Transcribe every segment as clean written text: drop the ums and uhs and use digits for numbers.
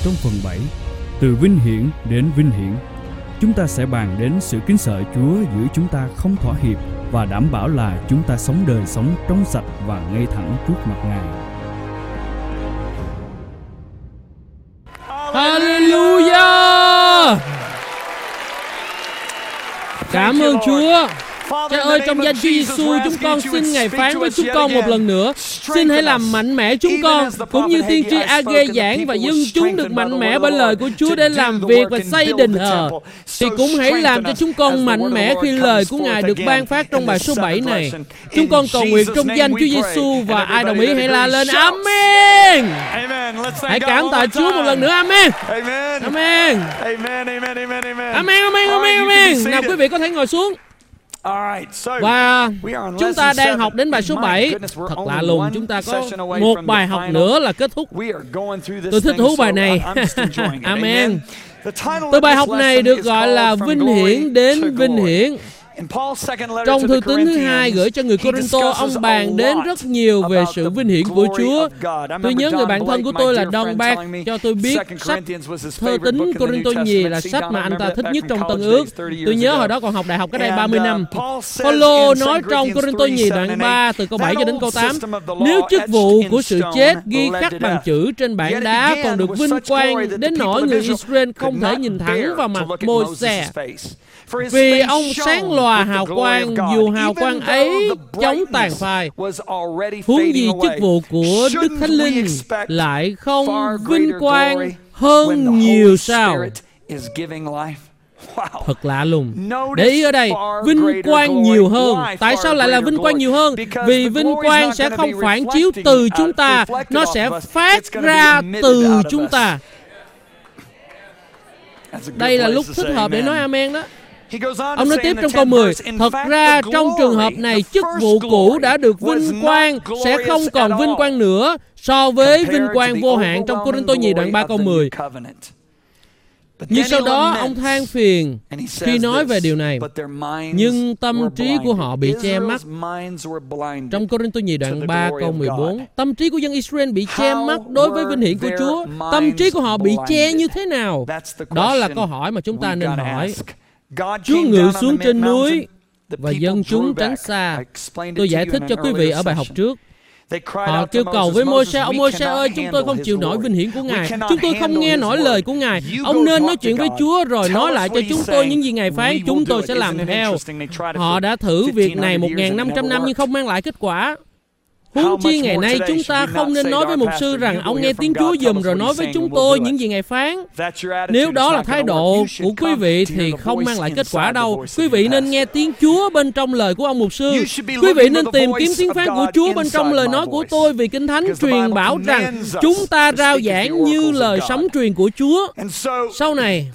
trong phần 7, từ vinh hiển đến vinh hiển. Chúng ta sẽ bàn đến sự kính sợ Chúa giữ chúng ta không thỏa hiệp và đảm bảo là chúng ta sống đời sống trong sạch và ngay thẳng trước mặt Ngài. Hallelujah! Cảm ơn Chúa. Cha ơi, trong danh Chúa Giêsu, chúng con xin Ngài phán với chúng con một lần nữa. Xin hãy làm mạnh mẽ chúng con, cũng như tiên tri A-gê giảng, và dân chúng được mạnh mẽ bởi lời của Chúa để làm việc và xây đền thờ. Thì cũng hãy làm cho chúng con mạnh mẽ khi lời của Ngài được ban phát trong bài số 7 này. Chúng con cầu nguyện trong danh Chúa Giêsu, và ai đồng ý hãy la lên Amen. Hãy cảm tạ Chúa một lần nữa. Amen. Amen. Amen. Amen. Amen. Nào quý vị có thể ngồi xuống. Và chúng ta đang học đến bài số 7. Thật lạ lùng, chúng ta có một bài học nữa là kết thúc. Tôi thích thú bài này. Amen. Từ bài học này được gọi là vinh hiển đến vinh hiển. Trong thư tín thứ 2 gửi cho người Cô-rinh-tô, ông bàn đến rất nhiều về sự vinh hiển của Chúa. Tôi nhớ người bạn thân của tôi là Don Bach cho tôi biết sách thơ tín Cô-rinh-tô nhì là sách mà anh ta thích nhất trong Tân Ước. Tôi nhớ hồi đó còn học đại học cách đây 30 năm. Phaolô nói trong Cô-rinh-tô nhì đoạn 3 từ câu 7 cho đến câu 8: nếu chức vụ của sự chết ghi khắc bằng chữ trên bảng đá còn được vinh quang đến nỗi người Israel không thể nhìn thẳng vào mặt Môi-se, vì ông sáng lòa hào quang, dù hào quang ấy chống tàn phai. Huống gì chức vụ của Đức Thánh Linh lại không vinh quang hơn nhiều sao? Thật lạ lùng. Để ý ở đây, vinh quang nhiều hơn. Tại sao lại là vinh quang nhiều hơn? Vì vinh quang sẽ không phản chiếu từ chúng ta, nó sẽ phát ra từ chúng ta. Đây là lúc thích hợp để nói amen đó. Ông nói tiếp trong câu 10: thật ra trong trường hợp này, chức vụ cũ đã được vinh quang sẽ không còn vinh quang nữa so với vinh quang vô hạn trong Cô-rinh-tô nhì đoạn 3 câu 10. Nhưng sau đó ông than phiền khi nói về điều này: nhưng tâm trí của họ bị che mắt. Trong Cô-rinh-tô nhì đoạn 3 câu 14, tâm trí của dân Israel bị che mắt đối với vinh hiển của Chúa. Tâm trí của họ bị che như thế nào? Đó là câu hỏi mà chúng ta nên hỏi. Chúa ngự xuống trên núi và dân chúng tránh xa. Tôi giải thích cho quý vị ở bài học trước. Họ kêu cầu với Môi-se: ông Môi-se ơi, chúng tôi không chịu nổi vinh hiển của Ngài. Chúng tôi không nghe nổi lời của Ngài. Ông nên nói chuyện với Chúa rồi nói lại cho chúng tôi những gì Ngài phán. Chúng tôi sẽ làm theo. Họ đã thử việc này 1.500 năm nhưng không mang lại kết quả. Huống chi ngày nay chúng ta không nên nói với mục sư rằng ông nghe tiếng Chúa giùm rồi nói với chúng tôi những gì Ngài phán. Nếu đó là thái độ của quý vị thì không mang lại kết quả đâu. Quý vị nên nghe tiếng Chúa bên trong lời của ông mục sư. Quý vị nên tìm kiếm tiếng phán của Chúa bên trong lời nói của tôi, vì Kinh Thánh truyền bảo rằng chúng ta rao giảng như lời sấm truyền của Chúa. Sau này,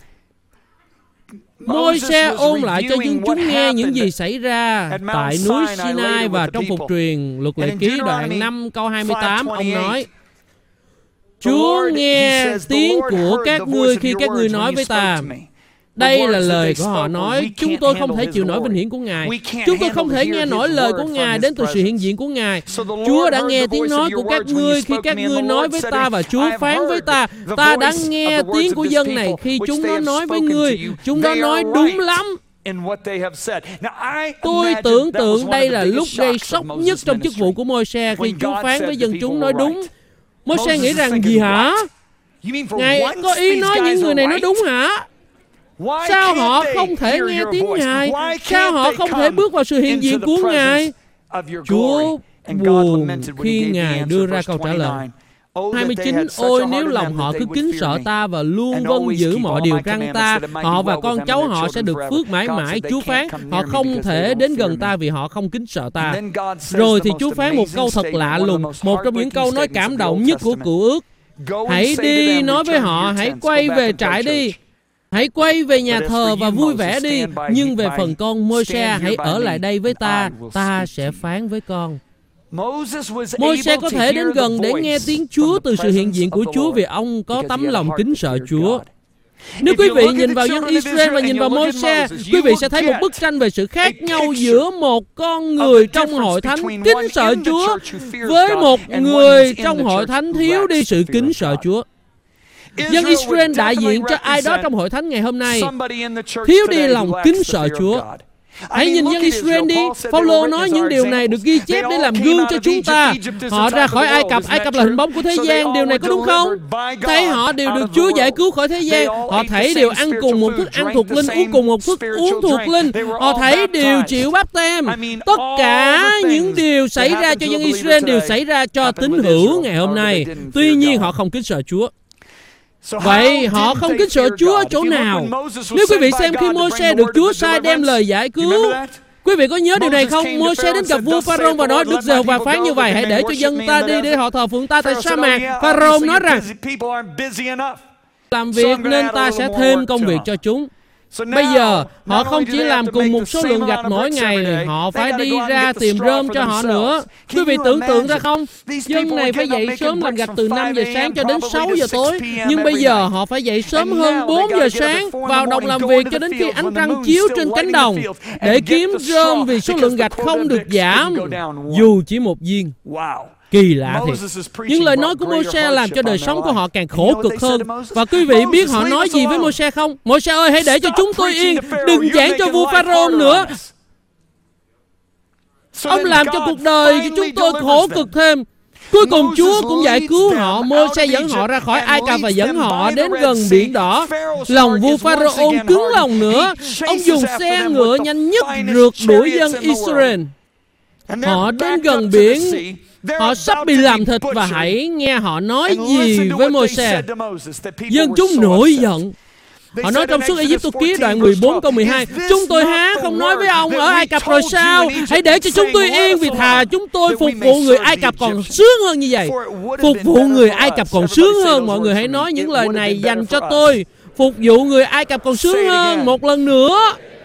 Môi-se ôn lại cho dân chúng nghe những gì xảy ra tại núi Sinai và trong Phục truyền Luật Lệ Ký đoạn 5 câu 28. Ông nói: Chúa nghe tiếng của các ngươi khi các ngươi nói với ta. Đây là lời của họ nói: chúng tôi không thể chịu nổi vinh hiển của Ngài. Chúng tôi không thể nghe nổi lời của Ngài đến từ sự hiện diện của Ngài. Chúa đã nghe tiếng nói của các ngươi khi các ngươi nói với ta, và Chúa phán với ta. Ta đã nghe tiếng của dân này khi chúng nó nói với ngươi. Chúng nó nói đúng lắm. Tôi tưởng tượng đây là lúc gây sốc nhất trong chức vụ của Môi-se khi Chúa phán với dân chúng nói đúng. Môi-se nghĩ rằng gì hả? Ngài có ý nói những người này nói đúng hả? Sao họ không thể nghe tiếng Ngài? Sao họ không thể bước vào sự hiện diện của Ngài? Chúa buồn khi Ngài đưa ra câu trả lời 29. Ôi nếu lòng họ cứ kính sợ ta và luôn vâng giữ mọi điều răn ta, họ và con cháu họ sẽ được phước mãi mãi. Chúa phán họ không thể đến gần ta vì họ không kính sợ ta. Rồi thì Chúa phán một câu thật lạ lùng, một trong những câu nói cảm động nhất của Cựu Ước: hãy đi nói với họ, hãy quay về trại đi. Hãy quay về nhà thờ và vui vẻ đi. Nhưng về phần con Môi-se, hãy ở lại đây với ta. Ta sẽ phán với con. Môi-se có thể đến gần để nghe tiếng Chúa từ sự hiện diện của Chúa vì ông có tấm lòng kính sợ Chúa. Nếu quý vị nhìn vào dân Israel và nhìn vào Môi-se, quý vị sẽ thấy một bức tranh về sự khác nhau giữa một con người trong hội thánh kính sợ Chúa với một người trong hội thánh thiếu đi sự kính sợ Chúa. Dân Israel đại diện cho ai đó trong hội thánh ngày hôm nay thiếu đi lòng kính sợ Chúa. Hãy nhìn dân Israel đi. Phaolô nói những điều này được ghi chép để làm gương cho chúng ta. Họ ra khỏi Ai Cập là hình bóng của thế gian. Điều này có đúng không? Thấy họ đều được Chúa giải cứu khỏi thế gian. Họ thấy đều ăn cùng một thức ăn thuộc linh, uống cùng một thức uống thuộc linh. Họ thấy đều chịu báp têm. Tất cả những điều xảy ra cho dân Israel đều xảy ra cho tín hữu ngày hôm nay. Tuy nhiên họ không kính sợ Chúa. Vậy họ không kính sợ Chúa ở chỗ nào? Nếu quý vị xem khi Môi-se được Chúa sai đem lời giải cứu, quý vị có nhớ điều này không? Môi-se đến gặp vua Pharaoh và nói: Đức Giê-hô-va phán như vậy, hãy để cho dân ta đi để họ thờ phượng ta tại sa mạc. Pharaoh nói rằng làm việc nên ta sẽ thêm công việc cho chúng. Bây giờ họ không chỉ làm cùng một số lượng gạch mỗi ngày, họ phải đi ra tìm rơm cho họ nữa. Quý vị tưởng tượng ra không? Dân này phải dậy sớm làm gạch từ 5 giờ sáng cho đến 6 giờ tối. Nhưng bây giờ họ phải dậy sớm hơn 4 giờ sáng, vào đồng làm việc cho đến khi ánh trăng chiếu trên cánh đồng để kiếm rơm, vì số lượng gạch không được giảm dù chỉ một viên. Kỳ lạ thiệt. Những lời nói của Môi-se làm cho đời sống của họ càng khổ cực hơn. Và quý vị biết họ nói gì với Môi-se không? Môi-se ơi, hãy để cho chúng tôi yên, đừng giảng cho vua Pharaoh nữa. Ông làm cho cuộc đời của chúng tôi khổ cực thêm. Cuối cùng Chúa cũng giải cứu họ. Môi-se dẫn họ ra khỏi Ai Cập và dẫn họ đến gần biển đỏ. Lòng vua Pharaoh cứng lòng nữa. Ông dùng xe ngựa nhanh nhất rượt đuổi dân Israel. Họ đến gần biển. Họ sắp bị làm thịt, và hãy nghe họ nói gì với Môi-se. Dân chúng nổi giận. Họ nói trong Xuất Ai-cập ký đoạn 14 câu 12: Chúng tôi há không nói với ông ở Ai Cập rồi sao? Hãy để cho chúng tôi yên, vì thà chúng tôi phục vụ người Ai Cập còn sướng hơn như vậy. Phục vụ người Ai Cập còn sướng hơn. Mọi người hãy nói những lời này dành cho tôi. Phục vụ người Ai Cập còn sướng hơn. Một lần nữa.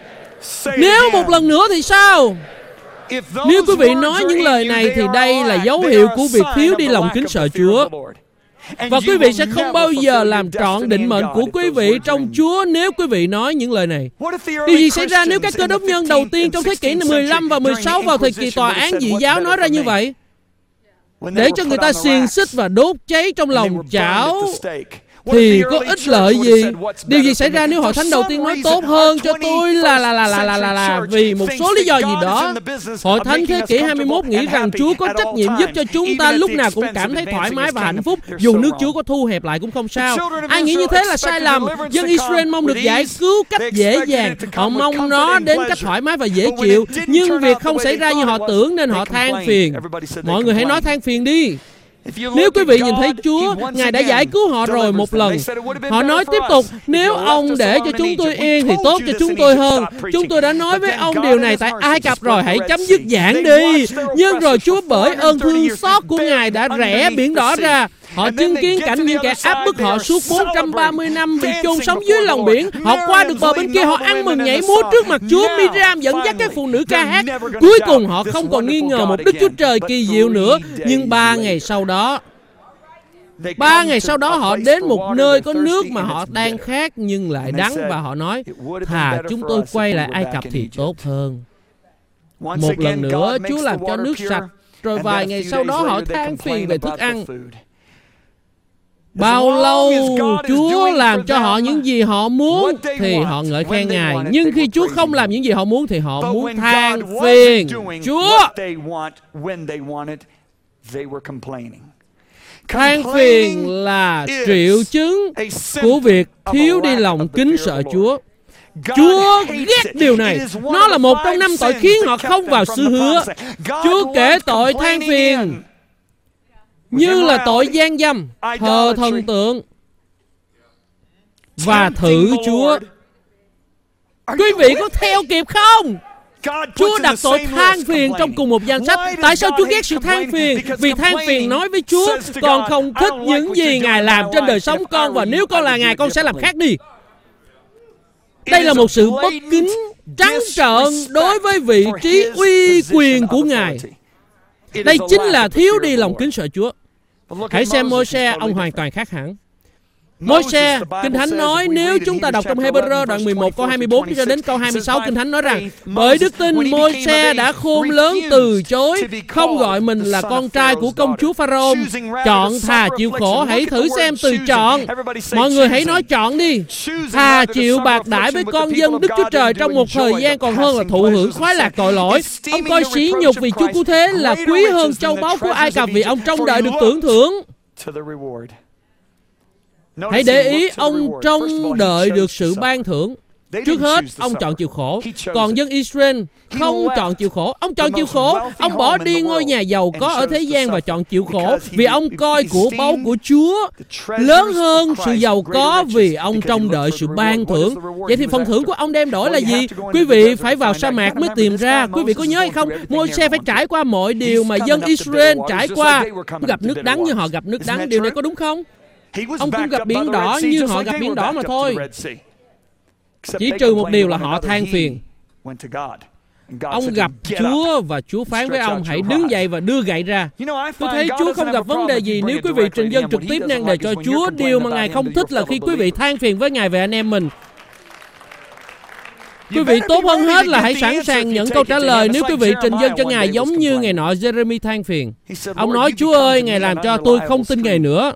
Nếu một lần nữa thì sao? Nếu quý vị nói những lời này thì đây là dấu hiệu của việc thiếu đi lòng kính sợ Chúa. Và quý vị sẽ không bao giờ làm trọn định mệnh của quý vị trong Chúa nếu quý vị nói những lời này. Điều gì xảy ra nếu các cơ đốc nhân đầu tiên trong thế kỷ 15 và 16 vào thời kỳ tòa án dị giáo nói ra như vậy? Để cho người ta xiềng xích và đốt cháy trong lòng chảo thì có ích lợi gì? Điều gì xảy ra nếu hội thánh đầu tiên nói tốt hơn cho tôi là vì một số lý do gì đó? Hội thánh thế kỷ 21 nghĩ rằng Chúa có trách nhiệm giúp cho chúng ta lúc nào cũng cảm thấy thoải mái và hạnh phúc, dù nước Chúa có thu hẹp lại cũng không sao. Ai nghĩ như thế là sai lầm. Dân Israel mong được giải cứu cách dễ dàng. Họ mong nó đến cách thoải mái và dễ chịu. Nhưng việc không xảy ra như họ tưởng nên họ than phiền. Mọi người hãy nói than phiền đi. Nếu quý vị nhìn thấy Chúa, Ngài đã giải cứu họ rồi một lần. Họ nói tiếp tục: Nếu ông để cho chúng tôi yên thì tốt cho chúng tôi hơn. Chúng tôi đã nói với ông điều này tại Ai Cập rồi, hãy chấm dứt giảng đi. Nhưng rồi Chúa bởi ơn thương xót của Ngài đã rẽ biển đỏ ra. Họ chứng kiến cảnh những kẻ áp bức họ suốt 430 năm bị chôn sống dưới lòng biển. Họ qua được bờ bên kia, họ ăn mừng nhảy múa trước mặt Chúa. Miriam dẫn dắt các phụ nữ ca hát. Cuối cùng họ không còn nghi ngờ một Đức Chúa Trời kỳ diệu nữa. Nhưng 3 ngày sau đó họ đến một nơi có nước mà họ đang khát nhưng lại đắng, và họ nói: Thà chúng tôi quay lại Ai Cập thì tốt hơn. Một lần nữa Chúa làm cho nước sạch. Rồi vài ngày sau đó họ than phiền về thức ăn. Bao lâu Chúa làm cho họ những gì họ muốn thì họ ngợi khen Ngài. Nhưng khi Chúa không làm những gì họ muốn thì họ muốn than phiền Chúa. Than phiền là triệu chứng của việc thiếu đi lòng kính sợ Chúa. Chúa ghét điều này. Nó là một trong 5 tội khiến họ không vào xứ hứa. Chúa kể tội than phiền như là tội gian dâm, thờ thần tượng và thử Chúa. Quý vị có theo kịp không? Chúa đặt tội than phiền trong cùng một danh sách. Tại sao Chúa ghét sự than phiền? Vì than phiền nói với Chúa: Con không thích những gì Ngài làm trên đời sống con, và nếu con là Ngài, con sẽ làm khác đi. Đây là một sự bất kính trắng trợn đối với vị trí uy quyền của Ngài. Đây chính là thiếu đi lòng kính sợ Chúa. Hãy xem Môi-se, ông hoàn toàn khác hẳn. Môi-se, Kinh Thánh nói nếu chúng ta đọc trong Hê-bơ-rơ đoạn 11 câu 24 cho đến câu 26, Kinh Thánh nói rằng bởi đức tin Môi-se đã khôn lớn từ chối không gọi mình là con trai của công chúa Pharaoh, chọn thà chịu khổ. Hãy thử xem từ chọn. Mọi người hãy nói chọn đi. Thà chịu bạc đãi với con dân Đức Chúa Trời trong một thời gian còn hơn là thụ hưởng khoái lạc tội lỗi. Ông coi sỉ nhục vì Chúa Cứu Thế là quý hơn châu báu của Ai Cập vì ông trông đợi được tưởng thưởng. Hãy để ý, ông trông đợi được sự ban thưởng. Trước hết, ông chọn chịu khổ. Còn dân Israel không chọn chịu khổ. Ông chọn chịu khổ. Ông bỏ đi ngôi nhà giàu có ở thế gian và chọn chịu khổ vì ông coi của báu của Chúa lớn hơn sự giàu có vì ông trông đợi sự ban thưởng. Vậy thì phần thưởng của ông đem đổi là gì? Quý vị phải vào sa mạc mới tìm ra. Quý vị có nhớ hay không? Môi-se phải trải qua mọi điều mà dân Israel trải qua. Gặp nước đắng như họ gặp nước đắng. Điều này có đúng không? Ông cũng gặp biển đỏ như họ gặp biển đỏ mà thôi. Chỉ trừ một điều là họ than phiền. Ông gặp Chúa và Chúa phán với ông hãy đứng dậy và đưa gậy ra. Tôi thấy Chúa không gặp vấn đề gì nếu quý vị trình dân trực tiếp nan đề cho Chúa. Điều mà Ngài không thích là khi quý vị than phiền với Ngài về anh em mình. Quý vị tốt hơn hết là hãy sẵn sàng nhận câu trả lời nếu quý vị trình dân cho Ngài giống như ngày nọ Jeremy than phiền. Ông nói, Chúa ơi, Ngài làm cho tôi không tin Ngài nữa.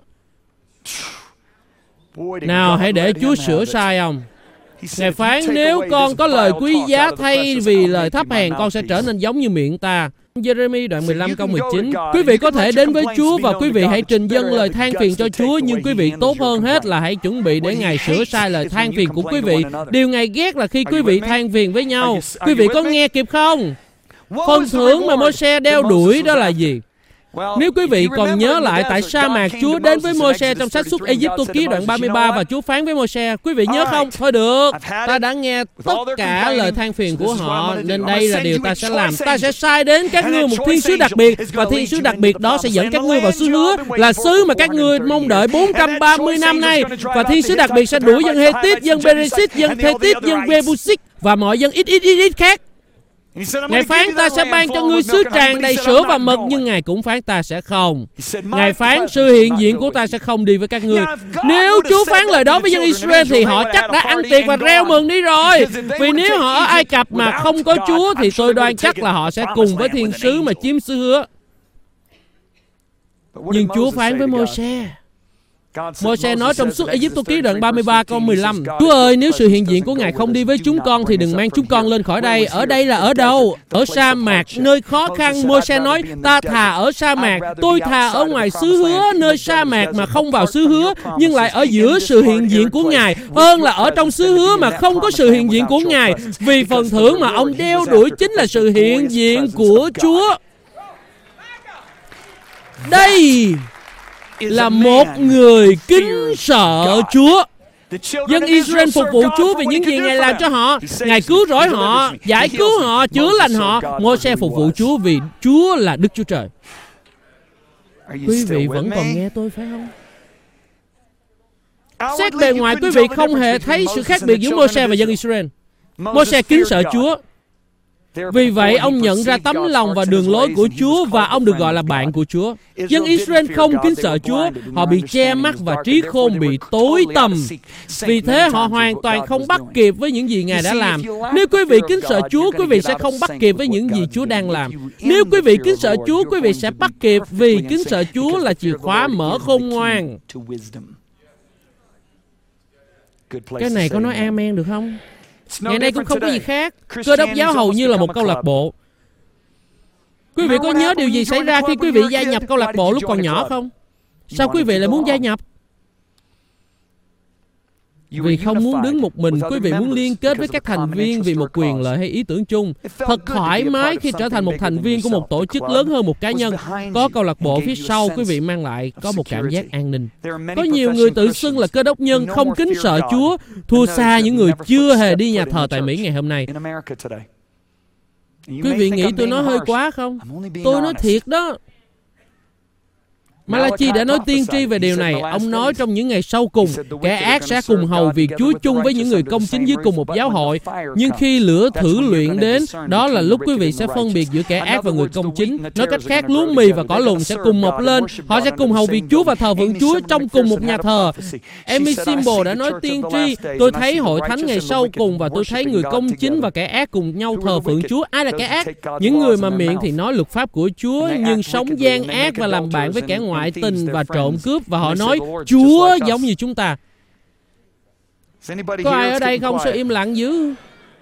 Nào, hãy để Chúa sửa sai ông. Ngài phán nếu con có lời quý giá thay vì lời thấp hèn, con sẽ trở nên giống như miệng ta. Jeremy đoạn 15 câu 19. Quý vị có thể đến với Chúa và quý vị hãy trình dâng lời than phiền cho Chúa, nhưng quý vị tốt hơn hết là hãy chuẩn bị để Ngài sửa sai lời than phiền của quý vị. Điều Ngài ghét là khi quý vị than phiền với nhau. Quý vị có nghe kịp không? Phần thưởng mà Môi-se đeo đuổi đó là gì? Nếu quý vị còn nhớ lại tại sa mạc, Chúa đến với Môi-se trong sách Xuất Ê-díp-tô ký đoạn 33 và Chúa phán với Môi-se, quý vị nhớ không? Thôi được, ta đã nghe tất cả lời than phiền của họ, nên đây là điều ta sẽ làm. Ta sẽ sai đến các ngươi một thiên sứ đặc biệt, và thiên sứ đặc biệt đó sẽ dẫn các ngươi vào xứ hứa, là xứ mà các ngươi mong đợi 430 năm nay. Và thiên sứ đặc biệt sẽ đuổi dân Hê-tít, dân Bê-rê-xít, dân Thê-tít, dân Vê-bu-xít và mọi dân ít khác. Ngài phán ta sẽ ban cho ngươi xứ tràn đầy sữa và mật, nhưng Ngài cũng phán ta sẽ không. Ngài phán sự hiện diện của ta sẽ không đi với các ngươi. Nếu Chúa phán lời đó với dân Israel thì họ chắc đã ăn tiệc và reo mừng đi rồi. Vì nếu họ ở Ai Cập mà không có Chúa thì tôi đoan chắc là họ sẽ cùng với thiên sứ mà chiếm xứ hứa. Nhưng Chúa phán với Môi-se. Môi-se nói trong Xuất Ê-díp-tô ký đoạn 33 câu 15, Chúa ơi, nếu sự hiện diện của Ngài không đi với chúng con thì đừng mang chúng con lên khỏi đây. Ở đây là ở đâu? Ở sa mạc, nơi khó khăn. Môi-se nói, ta thà ở sa mạc, tôi thà ở ngoài xứ hứa, nơi sa mạc mà không vào xứ hứa, nhưng lại ở giữa sự hiện diện của Ngài, hơn là ở trong xứ hứa mà không có sự hiện diện của Ngài. Vì phần thưởng mà ông đeo đuổi chính là sự hiện diện của Chúa. Đây là một người kính sợ Chúa. Dân Israel phục vụ Chúa vì những gì Ngài làm cho họ. Ngài cứu rỗi họ, giải cứu họ, chữa lành họ. Môi-se phục vụ Chúa vì Chúa là Đức Chúa Trời. Quý vị vẫn còn nghe tôi phải không? Xét bề ngoài, quý vị không hề thấy sự khác biệt giữa Môi-se và dân Israel. Môi-se kính sợ Chúa. Vì vậy, ông nhận ra tấm lòng và đường lối của Chúa và ông được gọi là bạn của Chúa. Dân Israel không kính sợ Chúa, họ bị che mắt và trí khôn bị tối tăm. Vì thế, họ hoàn toàn không bắt kịp với những gì Ngài đã làm. Nếu quý vị kính sợ Chúa, quý vị sẽ không bắt kịp với những gì Chúa đang làm. Nếu quý vị kính sợ Chúa, quý vị sẽ bắt kịp vì kính sợ Chúa là chìa khóa mở khôn ngoan. Cái này có nói amen được không? Ngày nay cũng không có gì khác. Cơ đốc giáo hầu như là một câu lạc bộ. Quý vị có nhớ điều gì xảy ra khi quý vị gia nhập câu lạc bộ lúc còn nhỏ không? Sao quý vị lại muốn gia nhập? Vì không muốn đứng một mình, quý vị muốn liên kết với các thành viên vì một quyền lợi hay ý tưởng chung. Thật thoải mái khi trở thành một thành viên của một tổ chức lớn hơn một cá nhân. Có câu lạc bộ phía sau quý vị mang lại có một cảm giác an ninh. Có nhiều người tự xưng là cơ đốc nhân không kính sợ Chúa, thua xa những người chưa hề đi nhà thờ tại Mỹ ngày hôm nay. Quý vị nghĩ tôi nói hơi quá không? Tôi nói thiệt đó. Malachi đã nói tiên tri về điều này. Ông nói trong những ngày sau cùng, kẻ ác sẽ cùng hầu việc Chúa chung với những người công chính dưới cùng một giáo hội. Nhưng khi lửa thử luyện đến, đó là lúc quý vị sẽ phân biệt giữa kẻ ác và người công chính. Nói cách khác, lúa mì và cỏ lùn sẽ cùng mọc lên. Họ sẽ cùng hầu việc Chúa và thờ phượng Chúa trong cùng một nhà thờ. Amy Simble đã nói tiên tri, tôi thấy hội thánh ngày sau cùng và tôi thấy người công chính và kẻ ác cùng nhau thờ phượng Chúa. Ai là kẻ ác? Những người mà miệng thì nói luật pháp của Chúa nhưng sống gian ác và làm bạn với kẻ ngoại tình và trộm cướp, và họ nói Chúa giống như chúng ta. Có ai ở đây không? Sao im lặng dữ?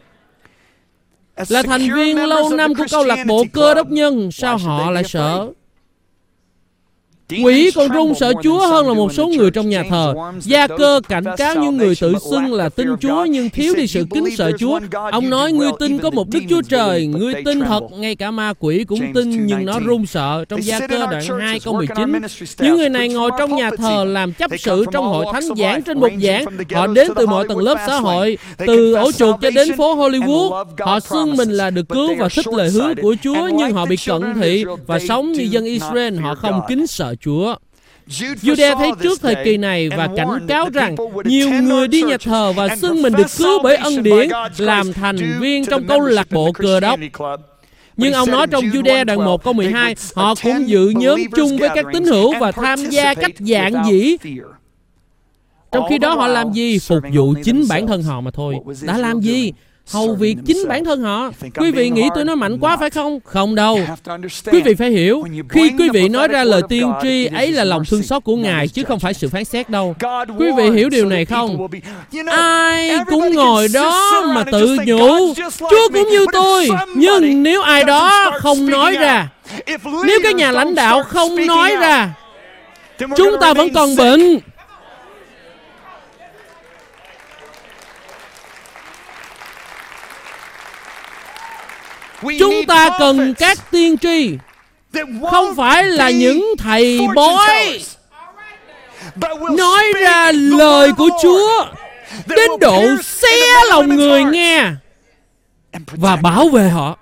Là thành viên lâu năm của câu lạc bộ Cơ đốc nhân, sao họ lại sợ? Quỷ còn run sợ Chúa hơn là một số người trong nhà thờ. Gia Cơ cảnh cáo những người tự xưng là tin Chúa nhưng thiếu đi sự kính sợ Chúa. Ông nói ngươi tin có một Đức Chúa Trời, ngươi tin thật, ngay cả ma quỷ cũng tin nhưng nó run sợ. Trong Gia Cơ đoạn 2 câu 19. Những người này ngồi trong nhà thờ làm chấp sự trong hội thánh, giảng trên bục giảng. Họ đến từ mọi tầng lớp xã hội, từ ổ chuột cho đến phố Hollywood. Họ xưng mình là được cứu và thích lời hứa của Chúa, nhưng họ bị cận thị và sống như dân Israel. Họ không kính sợ Chúa. Jude thấy trước thời kỳ này và cảnh cáo rằng nhiều người đi nhà thờ và xưng mình được cứu bởi ân điển, làm thành viên trong câu lạc bộ Cơ đốc. Nhưng ông nói trong Jude đoạn 1 câu 12, họ cũng dự nhóm chung với các tín hữu và tham gia cách giản dĩ. Trong khi đó họ làm gì? Phục vụ chính bản thân họ mà thôi. Đã làm gì? Hầu việc chính bản thân họ. Quý vị nghĩ tôi nói mạnh quá phải không? Không đâu. Quý vị phải hiểu, khi quý vị nói ra lời tiên tri ấy là lòng thương xót của Ngài chứ không phải sự phán xét đâu. Quý vị hiểu điều này không? Ai cũng ngồi đó mà tự nhủ Chúa cũng như tôi. Nhưng nếu ai đó không nói ra, nếu các nhà lãnh đạo không nói ra, chúng ta vẫn còn bệnh. Chúng ta cần các tiên tri, không phải là những thầy bói nói ra lời của Chúa đến độ xé lòng người nghe và bảo vệ họ.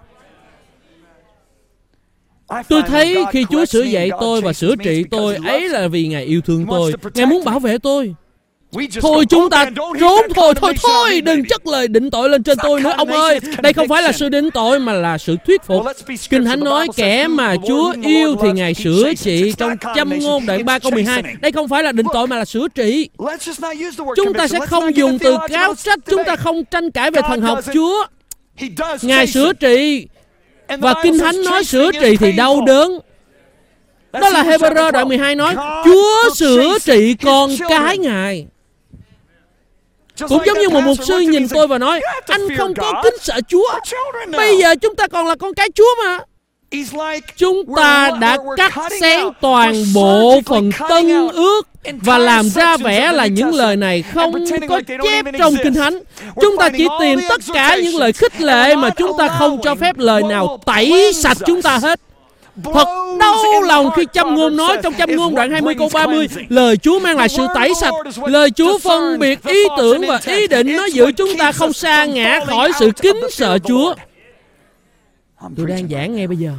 Tôi thấy khi Chúa sửa dạy tôi và sửa trị tôi, ấy là vì Ngài yêu thương tôi. Ngài muốn bảo vệ tôi. Thôi chúng ta trốn thôi, đừng chất lời định tội lên trên tôi nữa ông ơi. Đây không phải là sự định tội mà là sự thuyết phục. Kinh Thánh nói kẻ mà Chúa yêu thì Ngài sửa trị trong Châm Ngôn đoạn 3 câu 12. Đây không phải là định tội mà là sửa trị. Chúng ta sẽ không dùng từ cáo trách, chúng ta không tranh cải về thần học Chúa. Ngài sửa trị, và Kinh Thánh nói sửa trị thì đau đớn. Đó là Hebrew đoạn 12 nói Chúa sửa trị con cái Ngài. Cũng giống như một mục sư nhìn tôi và nói anh không có kính sợ Chúa. Bây giờ chúng ta còn là con cái Chúa mà. Chúng ta đã cắt xén toàn bộ phần Tân Ước và làm ra vẻ là những lời này không có chép trong Kinh Thánh. Chúng ta chỉ tìm tất cả những lời khích lệ mà chúng ta không cho phép lời nào tẩy sạch chúng ta hết. Thật đau lòng khi Châm Ngôn nói trong Châm Ngôn đoạn 20 câu 30, lời Chúa mang lại sự tẩy sạch. Lời Chúa phân biệt ý tưởng và ý định, nó giữ chúng ta không sa ngã khỏi sự kính sợ Chúa. Tôi đang giảng ngay bây giờ.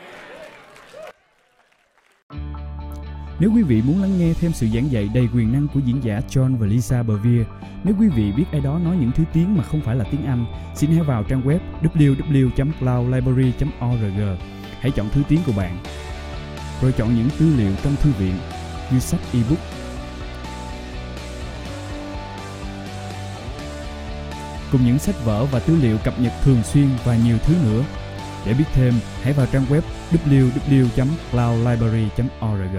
Nếu quý vị muốn lắng nghe thêm sự giảng dạy đầy quyền năng của diễn giả John và Lisa Bevere, nếu quý vị biết ai đó nói những thứ tiếng mà không phải là tiếng Anh, xin hãy vào trang web www.cloudlibrary.org. Hãy chọn thứ tiếng của bạn, rồi chọn những tư liệu trong thư viện như sách ebook, cùng những sách vở và tư liệu cập nhật thường xuyên và nhiều thứ nữa. Để biết thêm, hãy vào trang web www.cloudlibrary.org.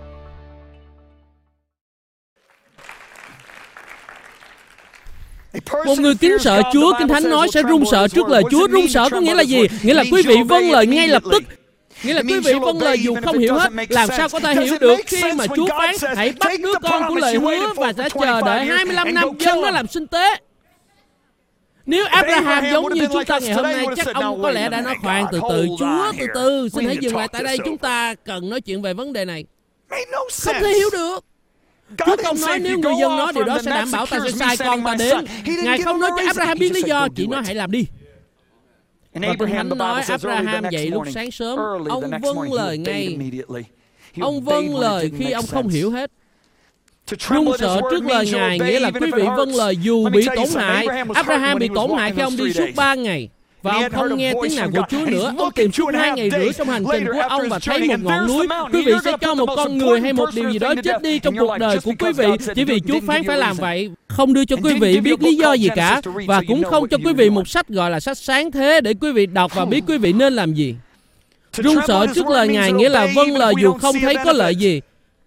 Một người kính sợ Chúa, Kinh Thánh nói sẽ run sợ trước lời Chúa. Run sợ có nghĩa là gì? Nghĩa là quý vị vâng lời ngay lập tức. Nghĩa là quý vị vâng lời dù không hiểu hết. Làm sao có thể hiểu được khi mà Chúa phán hãy bắt đứa con của lời hứa và sẽ chờ đợi 25 năm dân nó làm sinh tế. Nếu Abraham giống như chúng ta ngày hôm nay, chắc ông có lẽ đã nói khoan từ Chúa từ từ, xin hãy dừng lại tại đây, chúng ta cần nói chuyện về vấn đề này. Không thể hiểu được. Chúa không nói nếu người dân nói điều đó sẽ đảm bảo ta sẽ sai con ta đến. Ngài không nói cho Abraham biết lý do, chỉ nói hãy làm đi. Và Kinh Thánh nói Abraham dậy lúc sáng sớm, ông vâng lời ngay. Ông vâng lời khi ông không hiểu hết. Run sợ trước lời Ngài nghĩa là quý vị vâng lời dù bị tổn hại. Abraham bị tổn hại khi ông đi suốt 3 ngày. Và ông không nghe tiếng nào của Chúa nữa. Ông tìm suốt 2 ngày rưỡi trong hành trình của ông và thấy một ngọn núi. Quý vị sẽ cho một con người hay một điều gì đó chết đi trong cuộc đời của quý vị chỉ vì Chúa phán phải làm vậy. Không đưa cho quý vị biết lý do gì cả. Và cũng không cho quý vị một sách gọi là sách sáng thế để quý vị đọc và biết quý vị nên làm gì. Run sợ trước lời Ngài nghĩa là vâng lời dù không thấy có lợi gì.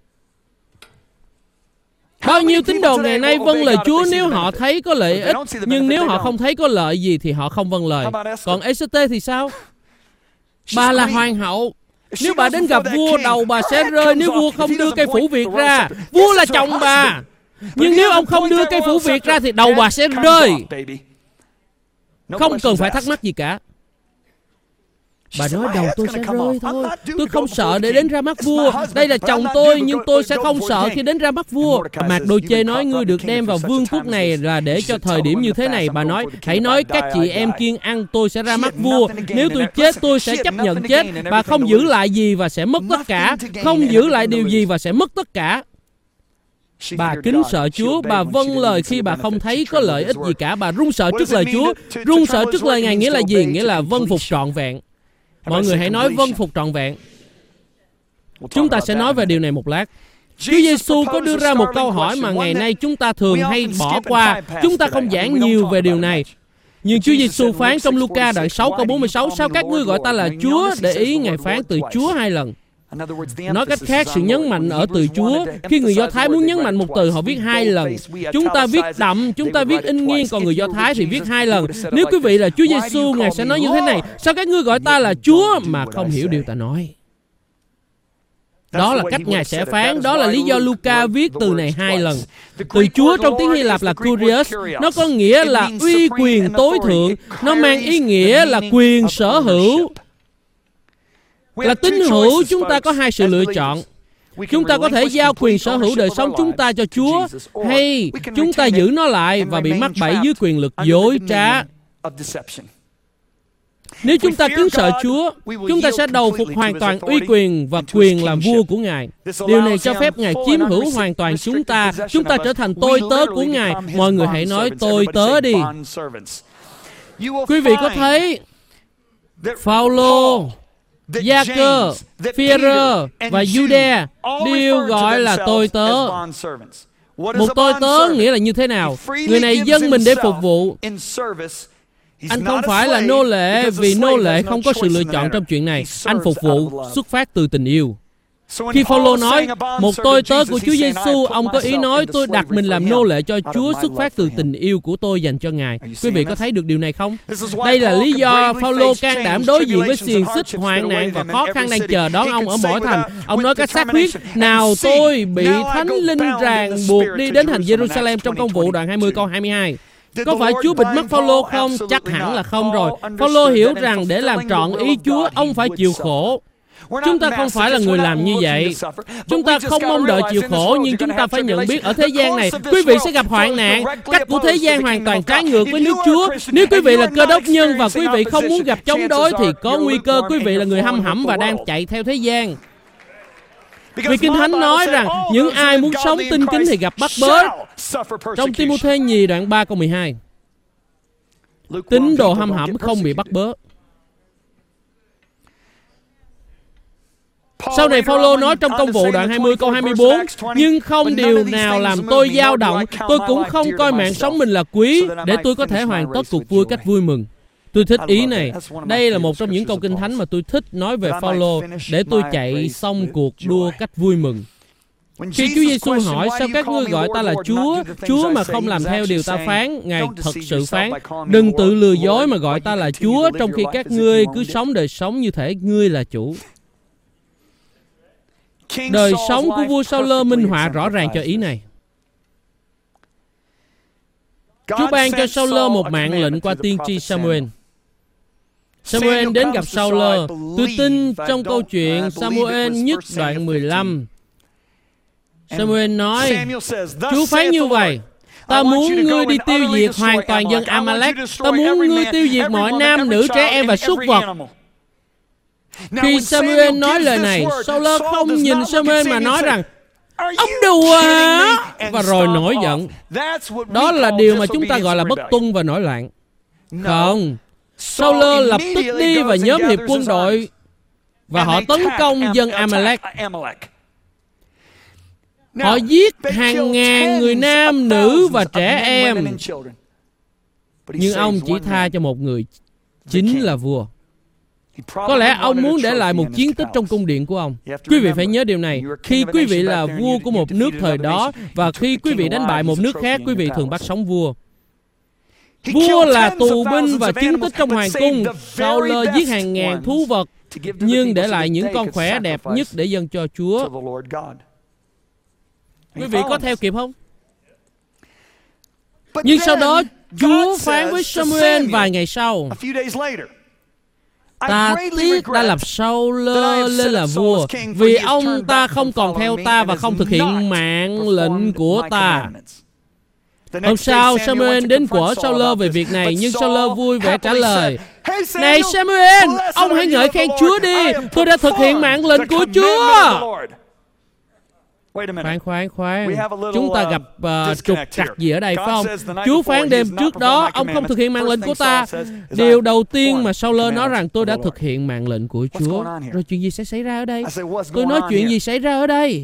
Bao nhiêu tín đồ ngày nay vâng lời Chúa nếu họ thấy có lợi ích, nhưng nếu họ không thấy có lợi gì thì họ không vâng lời. Còn Esther thì sao? Bà là hoàng hậu. Nếu bà đến gặp vua, đầu bà sẽ rơi nếu vua không đưa cây phủ việc ra. Vua là chồng bà. Nhưng nếu ông không đưa cây phủ việc ra thì đầu bà sẽ rơi. Không cần phải thắc mắc gì cả. Bà nói đầu tôi sẽ rơi thôi. Tôi không sợ để đến ra mắt vua. Đây là chồng tôi, nhưng tôi sẽ không sợ khi đến ra mắt vua. Mạc-đô-chê nói ngươi được đem vào vương quốc này là để cho thời điểm như thế này. Bà nói hãy nói các chị em kiêng ăn, tôi sẽ ra mắt vua. Nếu tôi chết tôi sẽ chấp nhận chết. Bà không giữ lại gì và sẽ mất tất cả. Không giữ lại điều gì và sẽ mất tất cả. Bà kính sợ Chúa, bà vâng lời khi bà không thấy có lợi ích gì cả. Bà run sợ trước lời Chúa. Run sợ trước lời Ngài nghĩa là gì? Nghĩa là vâng phục trọn vẹn. Mọi người hãy nói vâng phục trọn vẹn. Chúng ta sẽ nói về điều này một lát. Chúa Giêsu có đưa ra một câu hỏi mà ngày nay chúng ta thường hay bỏ qua. Chúng ta không giảng nhiều về điều này. Nhưng Chúa Giêsu phán trong Luca đoạn 6 câu 46, sao các ngươi gọi ta là Chúa? Để ý Ngài phán từ Chúa 2 lần. Nói cách khác, sự nhấn mạnh ở từ Chúa. Khi người Do Thái muốn nhấn mạnh một từ, họ viết 2 lần. Chúng ta viết đậm, chúng ta viết in nghiêng, còn người Do Thái thì viết 2 lần. Nếu quý vị là Chúa Giêsu, Ngài sẽ nói như thế này: sao các ngươi gọi ta là Chúa mà không hiểu điều ta nói? Đó là cách Ngài sẽ phán. Đó là lý do Luca viết từ này 2 lần. Từ Chúa trong tiếng Hy Lạp là Kurios. Nó có nghĩa là uy quyền tối thượng. Nó mang ý nghĩa là quyền sở hữu. Là tín hữu, chúng ta có 2 sự lựa chọn. Chúng ta có thể giao quyền sở hữu đời sống chúng ta cho Chúa, hay chúng ta giữ nó lại và bị mắc bẫy dưới quyền lực dối trá. Nếu chúng ta kính sợ Chúa, chúng ta sẽ đầu phục hoàn toàn uy quyền và quyền làm vua của Ngài. Điều này cho phép Ngài chiếm hữu hoàn toàn chúng ta. Chúng ta trở thành tôi tớ của Ngài. Mọi người hãy nói tôi tớ đi. Quý vị có thấy Phao-lô, Gia-cơ, Phi-e-rơ và Giu-đe đều gọi là tôi tớ. Một tôi tớ nghĩa là như thế nào? Người này dâng mình để phục vụ. Anh không phải là nô lệ, vì nô lệ không có sự lựa chọn trong chuyện này. Anh phục vụ xuất phát từ tình yêu. Khi Phao-lô nói một tôi tớ của Chúa Giêsu, ông có ý nói tôi đặt mình làm nô lệ cho Chúa xuất phát từ tình yêu của tôi dành cho Ngài. Quý vị có thấy được điều này không? Đây là lý do Phao-lô can đảm đối diện với xiềng xích, hoạn nạn và khó khăn đang chờ đón ông ở mỗi thành. Ông nói cách xác quyết: nào tôi bị Thánh Linh ràng buộc đi đến thành Jerusalem trong Công vụ đoạn 20 câu 22. Có phải Chúa bịt mắt Phao-lô không? Chắc hẳn là không rồi. Phao-lô hiểu rằng để làm trọn ý Chúa, ông phải chịu khổ. Chúng ta không phải là người làm như vậy. Chúng ta không mong đợi chịu khổ, nhưng chúng ta phải nhận biết ở thế gian này, quý vị sẽ gặp hoạn nạn. Cách của thế gian hoàn toàn trái ngược với nước Chúa. Nếu quý vị là Cơ đốc nhân và quý vị không muốn gặp chống đối, thì có nguy cơ quý vị là người hăm hẩm và đang chạy theo thế gian. Vì Kinh Thánh nói rằng những ai muốn sống tin kính thì gặp bắt bớ. Trong Ti-mô-thê nhì đoạn 3 câu 12, tín đồ hăm hẩm không bị bắt bớ. Sau này Phao-lô nói trong Công vụ đoạn 20 câu 24, nhưng không điều nào làm tôi dao động, tôi cũng không coi mạng sống mình là quý, để tôi có thể hoàn tất cuộc vui cách vui mừng. Tôi thích ý này. Đây là một trong những câu Kinh Thánh mà tôi thích nói về Phao-lô, để tôi chạy xong cuộc đua cách vui mừng. Khi Chúa Giêsu hỏi sao các ngươi gọi ta là Chúa, Chúa mà không làm theo điều ta phán, Ngài thật sự phán: đừng tự lừa dối mà gọi ta là Chúa, trong khi các ngươi cứ sống đời sống như thể ngươi là chủ. Đời sống của vua Sao-lơ minh họa rõ ràng cho ý này. Chúa ban cho Sao-lơ một mạng lệnh qua tiên tri Sa-mu-ên. Sa-mu-ên đến gặp Sao-lơ. Tôi tin trong câu chuyện Sa-mu-ên nhất đoạn 15. Sa-mu-ên nói: Chúa phán như vậy: ta muốn ngươi đi tiêu diệt hoàn toàn dân Amalek. Ta muốn ngươi tiêu diệt mọi nam nữ, trẻ em và súc vật. Khi Samuel nói lời này, Saul không nhìn Samuel mà nói rằng, ông đùa hả? Và rồi nổi giận. Đó là điều mà chúng ta gọi là bất tuân và nổi loạn. Không, Saul lập tức đi và nhóm hiệp quân đội và họ tấn công dân Amalek. Họ giết hàng ngàn người nam, nữ và trẻ em. Nhưng ông chỉ tha cho một người, chính là vua. Có lẽ ông muốn để lại một chiến tích trong cung điện của ông. Quý vị phải nhớ điều này. Khi quý vị là vua của một nước thời đó, và khi quý vị đánh bại một nước khác, quý vị thường bắt sống vua. Vua là tù binh và chiến tích trong hoàng cung. Saul giết hàng ngàn thú vật, nhưng để lại những con khỏe đẹp nhất để dâng cho Chúa. Quý vị có theo kịp không? Nhưng sau đó, Chúa phán với Samuel vài ngày sau, ta tiếc đã lập Saul lên là vua, vì ông ta không còn theo ta và không thực hiện mạng lệnh của ta. Hôm sau, Samuel đến quở Saul về việc này, nhưng Saul vui vẻ trả lời, này Samuel, ông hãy ngợi khen Chúa đi, tôi đã thực hiện mạng lệnh của Chúa. Khoan, chúng ta gặp trục trặc gì ở đây phải không? Chúa phán đêm trước đó, ông không thực hiện mạng lệnh của ta. Điều đầu tiên mà Saul nói rằng tôi đã thực hiện mạng lệnh của Chúa. Rồi chuyện gì sẽ xảy ra ở đây? Tôi nói chuyện gì xảy ra ở đây?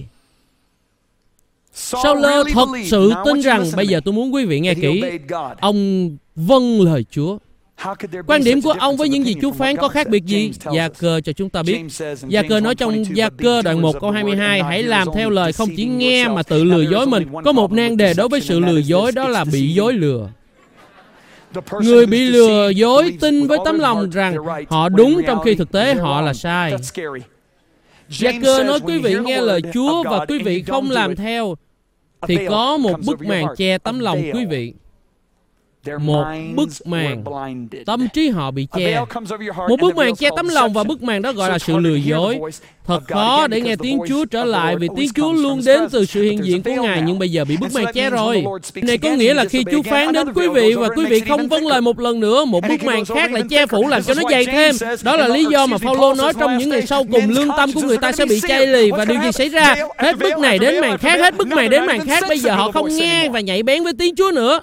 Saul thật sự tin rằng, bây giờ tôi muốn quý vị nghe kỹ, ông vâng lời Chúa. Quan điểm của ông với những gì Chúa phán có khác biệt gì? Gia-cơ cho chúng ta biết. Gia-cơ nói trong Gia-cơ đoạn 1 câu 22, hãy làm theo lời, không chỉ nghe mà tự lừa dối mình. Có một nan đề đối với sự lừa dối, đó là bị dối lừa. Người bị lừa dối tin với tấm lòng rằng họ đúng trong khi thực tế họ là sai. Gia-cơ nói quý vị nghe lời Chúa và quý vị không làm theo, thì có một bức màn che tấm lòng quý vị. Một bức màn, tâm trí họ bị che. Một bức màn che tấm lòng, và bức màn đó gọi là sự lừa dối. Thật khó để nghe tiếng Chúa trở lại, vì tiếng Chúa luôn đến từ sự hiện diện của Ngài, nhưng bây giờ bị bức màn che rồi. Này có nghĩa là khi Chúa phán đến quý vị và quý vị không vâng lời một lần nữa, một bức màn khác lại che phủ làm cho nó dày thêm. Đó là lý do mà Phaolô nói trong những ngày sau cùng, lương tâm của người ta sẽ bị chai lì. Và điều gì xảy ra? Hết bức này đến màn khác, hết bức này đến màn khác. Bây giờ họ không nghe và nhạy bén với tiếng Chúa nữa.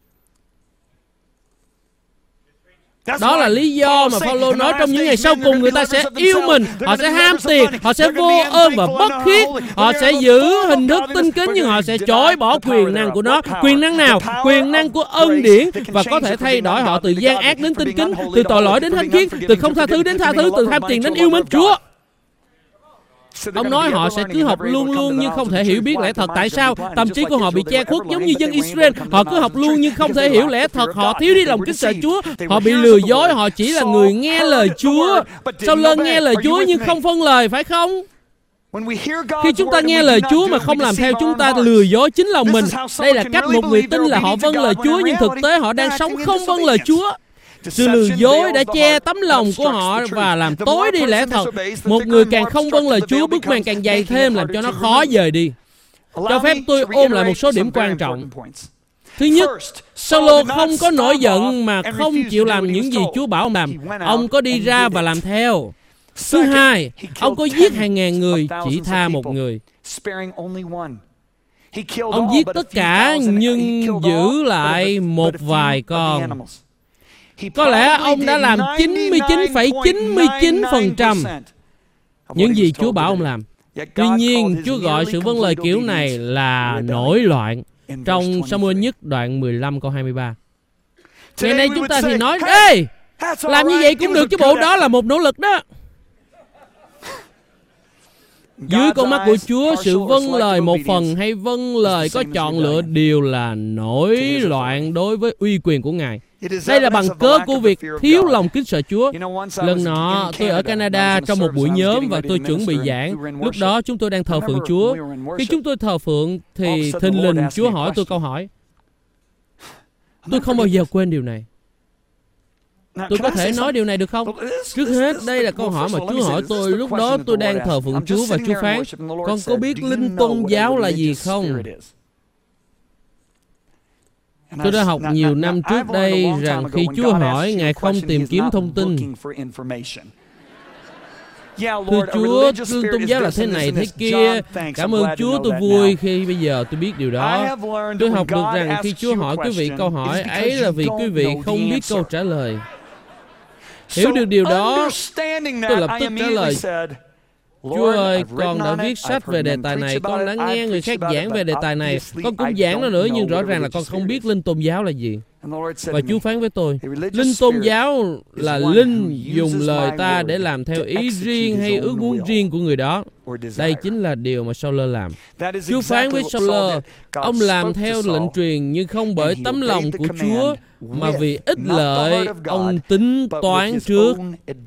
Đó là lý do mà Phaolô nói trong những ngày sau cùng người ta sẽ yêu mình, họ sẽ ham tiền, họ sẽ vô ơn và bất khiết, họ sẽ giữ hình thức tinh kính nhưng họ sẽ chối bỏ quyền năng của nó. Quyền năng nào? Quyền năng của ân điển, và có thể thay đổi họ từ gian ác đến tinh kính, từ tội lỗi đến thánh khiết, từ không tha thứ đến tha thứ, từ tham tiền đến yêu mến Chúa. Ông nói họ sẽ cứ học luôn luôn nhưng không thể hiểu biết lẽ thật. Tại sao? Tâm trí của họ bị che khuất giống như dân Israel. Họ cứ học luôn nhưng không thể hiểu lẽ thật. Họ thiếu đi lòng kính sợ Chúa. Họ bị lừa dối. Họ chỉ là người nghe lời Chúa. Saul nghe lời Chúa nhưng không vâng lời, phải không? Khi chúng ta nghe lời Chúa mà không làm theo, chúng ta lừa dối chính lòng mình. Đây là cách một người tin là họ vâng lời Chúa, nhưng thực tế họ đang sống không vâng lời Chúa. Sự lừa dối đã che tấm lòng của họ và làm tối đi lẽ thật. Một người càng không vâng lời Chúa, bức màn càng dày thêm, làm cho nó khó dời đi. Cho phép tôi ôm lại một số điểm quan trọng. Thứ nhất, Saul không có nổi giận mà không chịu làm những gì Chúa bảo ông làm. Ông có đi ra và làm theo. Thứ hai, ông có giết hàng ngàn người, chỉ tha một người. Ông giết tất cả nhưng giữ lại một vài con. Có lẽ ông đã làm 99,99% những gì Chúa bảo ông làm. Tuy nhiên, Chúa gọi sự vâng lời kiểu này là nổi loạn trong Sa-muơ-ên nhất đoạn 15 câu 23. Ngày nay chúng ta thì nói, ê, làm như vậy cũng được chứ bộ, đó là một nỗ lực đó. Dưới con mắt của Chúa, sự vâng lời một phần hay vâng lời có chọn lựa đều là nổi loạn đối với uy quyền của Ngài. Đây là bằng cớ của việc thiếu lòng kính sợ Chúa. Lần nọ, tôi ở Canada trong một buổi nhóm và tôi chuẩn bị giảng. Lúc đó chúng tôi đang thờ phượng Chúa. Khi chúng tôi thờ phượng thì thình lình Chúa hỏi tôi câu hỏi. Tôi không bao giờ quên điều này. Tôi có thể nói điều này được không? Trước hết, đây là câu hỏi mà Chúa hỏi tôi. Lúc đó tôi đang thờ phượng Chúa và Chúa phán, con có biết linh tôn giáo là gì không? Tôi đã học nhiều năm trước đây rằng khi Chúa hỏi, Ngài không tìm kiếm thông tin. Thưa Chúa, lương tôn giáo là thế này thế kia. Cảm ơn Chúa, tôi vui khi bây giờ tôi biết điều đó. Tôi học được rằng khi Chúa hỏi quý vị câu hỏi ấy là vì quý vị không biết câu trả lời. Hiểu được điều đó, tôi lập tức trả lời: Chúa ơi, con đã viết sách về đề tài này, con đã nghe người khác giảng về đề tài này, con cũng giảng nó nữa, nhưng rõ ràng là con không biết linh tôn giáo là gì. Và Chúa phán với tôi: linh tôn giáo là linh dùng lời ta để làm theo ý riêng hay ước muốn riêng của người đó. Đây chính là điều mà Saul làm. Chúa phán với Saul: ông làm theo lệnh truyền nhưng không bởi tấm lòng của Chúa, mà vì ích lợi ông tính toán trước.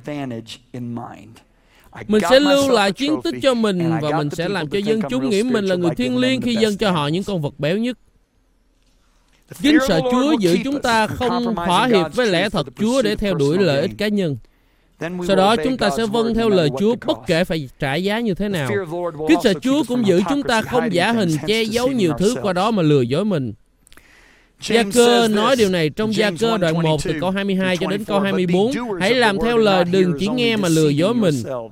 Mình sẽ lưu lại chiến tích cho mình, và mình sẽ làm cho dân chúng nghĩ mình là người thiêng liêng khi dâng cho họ những con vật béo nhất. Kính sợ Chúa giữ chúng ta không thỏa hiệp với lẽ thật Chúa để theo đuổi lợi ích cá nhân. Sau đó chúng ta sẽ vâng theo lời Chúa bất kể phải trả giá như thế nào. Kính sợ Chúa cũng giữ chúng ta không giả hình che giấu nhiều thứ qua đó mà lừa dối mình. Gia-cơ nói điều này trong Gia-cơ đoạn 1 từ câu 22 cho đến câu 24. Hãy làm theo lời, đừng chỉ nghe mà lừa dối mình.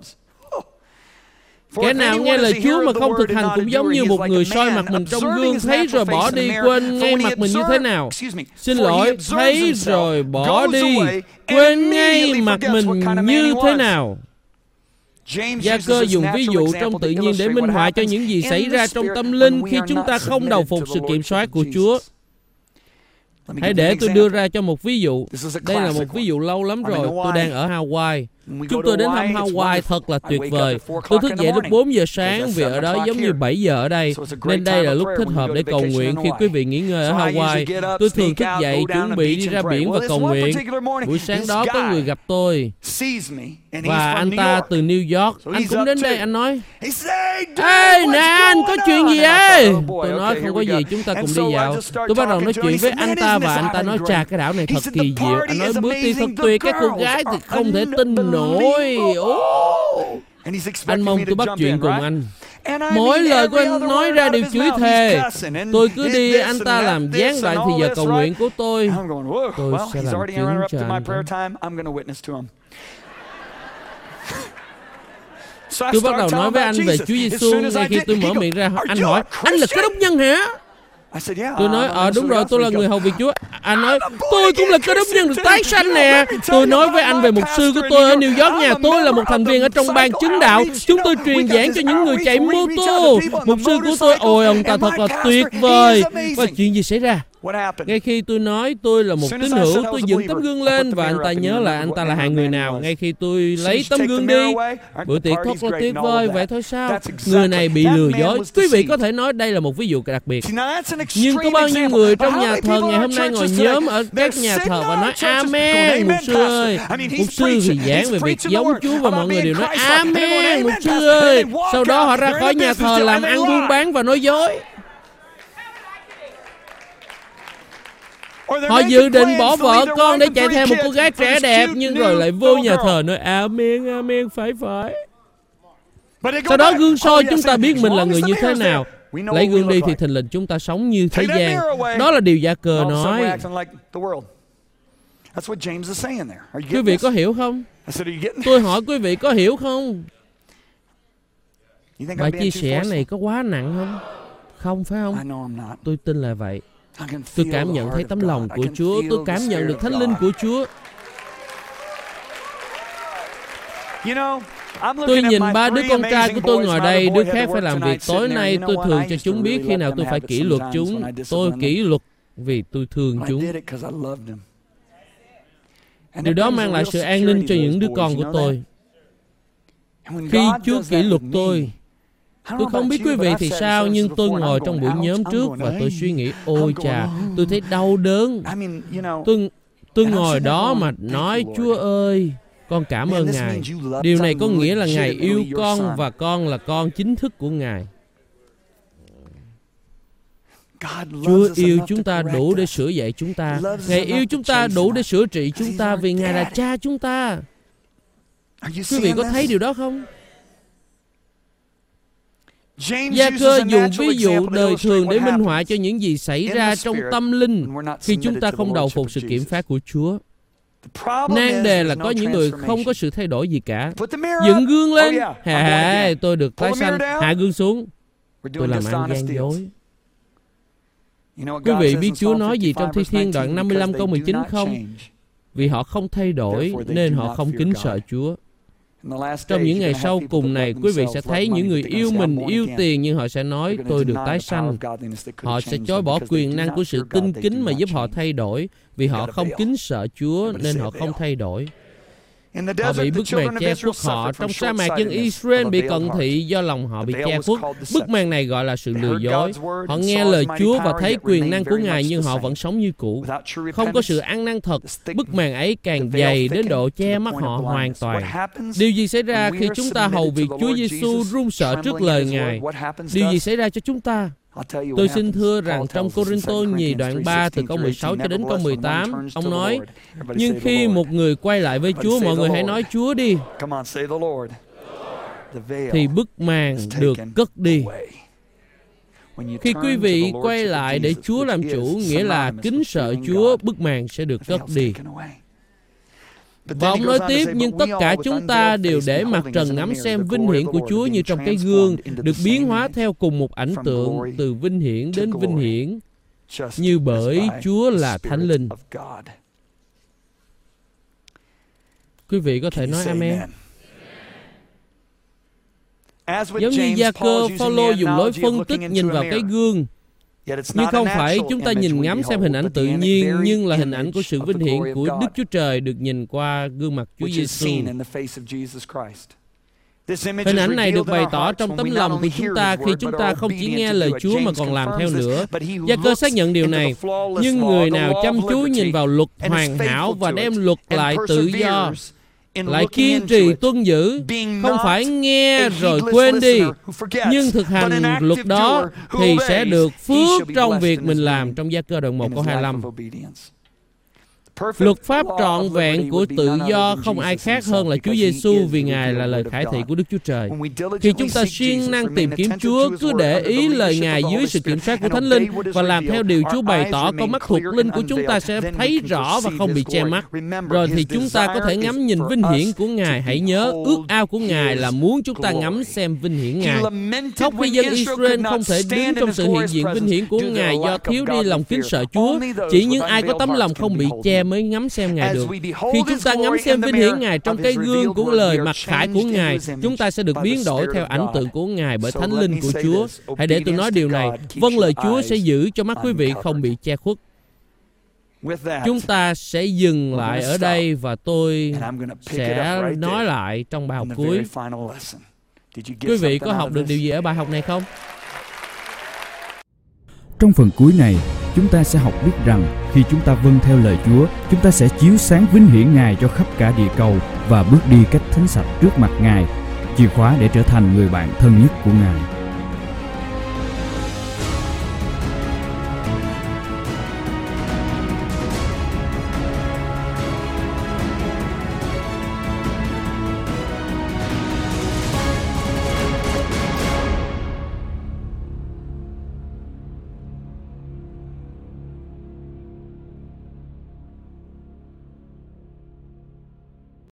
Kẻ nào nghe lời Chúa mà không thực hành cũng giống như một người soi mặt mình trong gương, thấy rồi bỏ đi, quên ngay mặt mình như thế nào. Xin lỗi, thấy rồi bỏ đi, quên ngay mặt mình như thế nào. Gia-cơ dùng ví dụ trong tự nhiên để minh họa cho những gì xảy ra trong tâm linh khi chúng ta không đầu phục sự kiểm soát của Chúa. Hãy để tôi đưa ra cho một ví dụ. Đây là một ví dụ lâu lắm rồi. Tôi đang ở Hawaii. Chúng tôi đến thăm Hawaii thật là tuyệt vời. Tôi thức dậy lúc 4 giờ sáng vì ở đó giống như 7 giờ ở đây. Nên đây là lúc thích hợp để cầu nguyện khi quý vị nghỉ ngơi ở Hawaii. Tôi thường thức dậy chuẩn bị đi ra biển và cầu nguyện. Buổi sáng đó có người gặp tôi. Và anh ta từ New York. Anh cũng đến đây, anh nói: ê nè anh, có chuyện gì ấy? Tôi nói không có gì, chúng ta cùng đi dạo. Tôi bắt đầu nói chuyện với anh ta và anh ta nói: chà, cái đảo này thật kỳ diệu. Anh nói bữa tiệc thật tuyệt, các cô gái thì không thể tin nổi. Anh mong tôi bắt chuyện cùng anh. Mỗi lời của anh nói ra đều chửi thề. Tôi cứ đi, anh ta làm gián đoạn thì giờ cầu nguyện của tôi sẽ làm chứng cho anh. Tôi bắt đầu nói với anh về Chúa Giêsu. Ngay khi tôi mở miệng ra, anh hỏi: anh là Cơ Đốc nhân hả? Tôi nói: đúng rồi, tôi là người hầu việc Chúa. Anh nói: tôi cũng là Cơ Đốc nhân được tái sanh nè. Tôi nói với anh về mục sư của tôi ở New York nha. Tôi là một thành viên ở trong ban chứng đạo. Chúng tôi truyền giảng cho những người chạy mô tô. Mục sư của tôi, ôi ông ta thật là tuyệt vời. Và chuyện gì xảy ra? Ngay khi tôi nói tôi là một tín hữu, tôi dựng tấm gương lên và anh ta nhớ là anh ta là hạng người nào. Ngay khi tôi lấy tấm gương đi, bữa tiệc thật là tuyệt vời. Vậy thôi sao? Người này bị lừa dối. Quý vị có thể nói đây là một ví dụ đặc biệt. Nhưng có bao nhiêu người trong nhà thờ ngày hôm nay ngồi nhóm ở các nhà thờ và nói Amen, mục sư ơi. Mục sư thì giảng về việc giống Chúa và mọi người đều nói Amen, mục sư ơi. Sau đó họ ra khỏi nhà thờ làm ăn buôn bán và nói dối. Họ dự định bỏ vợ con để chạy theo một cô gái trẻ đẹp, nhưng rồi lại vô nhà thờ nói Amen, Amen, phải. Sau đó gương soi chúng ta biết mình là người như thế nào. Lấy gương đi thì thình lình chúng ta sống như thế gian. Đó là điều Gia-cơ nói. Quý vị có hiểu không? Tôi hỏi quý vị có hiểu không? Bài chia sẻ này có quá nặng không? Không phải không? Tôi tin là vậy. Tôi cảm nhận thấy tấm lòng của Chúa. Tôi cảm nhận được Thánh Linh của Chúa. Tôi nhìn 3 đứa con trai của tôi ngồi đây. Đứa khác phải làm việc tối nay. Tôi thường cho chúng biết khi nào tôi phải kỷ luật chúng. Tôi kỷ luật vì tôi thương chúng. Điều đó mang lại sự an ninh cho những đứa con của tôi. Khi Chúa kỷ luật tôi không biết quý vị thì sao, nhưng tôi ngồi trong buổi nhóm trước và tôi suy nghĩ, ôi chà, tôi thấy đau đớn. Tôi ngồi đó mà nói, Chúa ơi, con cảm ơn Ngài. Điều này có nghĩa là Ngài yêu con và con là con chính thức của Ngài. Chúa yêu chúng ta đủ để sửa dạy chúng ta. Ngài yêu chúng ta đủ để sửa trị chúng ta vì Ngài là cha chúng ta. Quý vị có thấy điều đó không? Gia-cơ dùng ví dụ đời thường để minh họa cho những gì xảy ra trong tâm linh khi chúng ta không đầu phục sự kiểm soát của Chúa. Nan đề là có những người không có sự thay đổi gì cả. Dựng gương lên. Tôi được tái sanh. Hạ gương xuống. Tôi làm ăn gian dối. Quý vị biết Chúa nói gì trong Thi Thiên đoạn 55 câu 19 không? Vì họ không thay đổi nên họ không kính sợ Chúa. Trong những ngày sau cùng này, quý vị sẽ thấy những người yêu mình, yêu tiền, nhưng họ sẽ nói tôi được tái sanh. Họ sẽ chối bỏ quyền năng của sự tinh kính mà giúp họ thay đổi. Vì họ không kính sợ Chúa nên họ không thay đổi. Họ bị bức màn che khuất họ. Trong sa mạc, dân Israel bị cận thị do lòng họ bị che khuất. Bức màn này gọi là sự lừa dối. Họ nghe lời Chúa và thấy quyền năng của Ngài, nhưng họ vẫn sống như cũ. Không có sự ăn năn thật. Bức màn ấy càng dày đến độ che mắt họ hoàn toàn. Điều gì xảy ra khi chúng ta hầu việc Chúa Giêsu run sợ trước lời Ngài? Điều gì xảy ra cho chúng ta? Tôi xin thưa rằng trong Cô-rinh-tô nhì đoạn 3 từ câu 16 cho đến câu 18, ông nói, nhưng khi một người quay lại với Chúa, mọi người hãy nói Chúa đi, thì bức màn được cất đi. Khi quý vị quay lại để Chúa làm chủ, nghĩa là kính sợ Chúa, bức màn sẽ được cất đi. Và ông nói tiếp, nhưng tất cả chúng ta đều để mặt trần ngắm xem vinh hiển của Chúa như trong cái gương, được biến hóa theo cùng một ảnh tượng, từ vinh hiển đến vinh hiển, như bởi Chúa là Thánh Linh. Quý vị có thể nói amen. Giống như Gia-cơ, Phao-lô dùng lối phân tích nhìn vào cái gương, nhưng không phải chúng ta nhìn ngắm xem hình ảnh tự nhiên, nhưng là hình ảnh của sự vinh hiển của Đức Chúa Trời được nhìn qua gương mặt Chúa Giêsu. Hình ảnh này được bày tỏ trong tấm lòng của chúng ta khi chúng ta không chỉ nghe lời Chúa mà còn làm theo nữa. Gia-cơ xác nhận điều này. Nhưng người nào chăm chú nhìn vào luật hoàn hảo và đem luật lại tự do, lại kiên trì tuân giữ, không phải nghe rồi quên đi, nhưng thực hành luật đó, thì sẽ được phước trong việc mình làm, trong Gia-cơ đoạn 1 câu 25. Luật pháp trọn vẹn của tự do không ai khác hơn là Chúa Giêsu, vì Ngài là lời khải thị của Đức Chúa Trời. Khi chúng ta siêng năng tìm kiếm Chúa, cứ để ý lời Ngài dưới sự kiểm soát của Thánh Linh và làm theo điều Chúa bày tỏ, con mắt thuộc linh của chúng ta sẽ thấy rõ và không bị che mắt. Rồi thì chúng ta có thể ngắm nhìn vinh hiển của Ngài. Hãy nhớ, ước ao của Ngài là muốn chúng ta ngắm xem vinh hiển Ngài. Khóc khi dân Israel không thể đứng trong sự hiện diện vinh hiển của Ngài do thiếu đi lòng kính sợ Chúa. Chỉ những ai có tấm lòng không bị che mới ngắm xem Ngài được. Khi chúng ta ngắm xem vinh hiển Ngài trong cái gương của lời mặc khải của Ngài, chúng ta sẽ được biến đổi theo ảnh tượng của Ngài bởi Thánh Linh của Chúa. Hãy để tôi nói điều này. Vâng, lời Chúa sẽ giữ cho mắt quý vị không bị che khuất. Chúng ta sẽ dừng lại ở đây và tôi sẽ nói lại trong bài học cuối. Quý vị có học được điều gì ở bài học này không? Trong phần cuối này, chúng ta sẽ học biết rằng khi chúng ta vâng theo lời Chúa, chúng ta sẽ chiếu sáng vinh hiển Ngài cho khắp cả địa cầu và bước đi cách thánh sạch trước mặt Ngài, chìa khóa để trở thành người bạn thân nhất của Ngài.